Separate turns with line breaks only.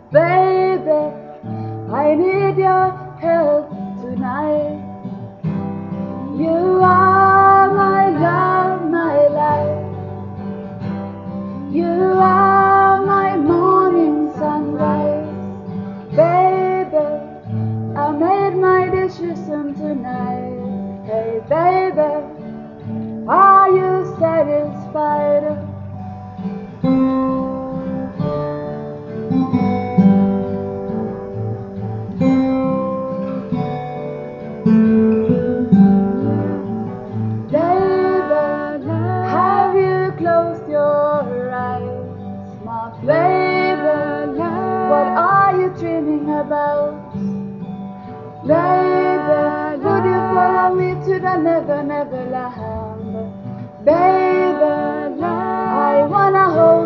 Baby, I need your help tonight. You are my love, my life. You are my morning sunrise. Baby, I made my decision tonight. Hey baby, are you satisfied? Have you closed your eyes, my baby? What are you dreaming about? Baby, would you follow me to the never, never land? Baby, I wanna hold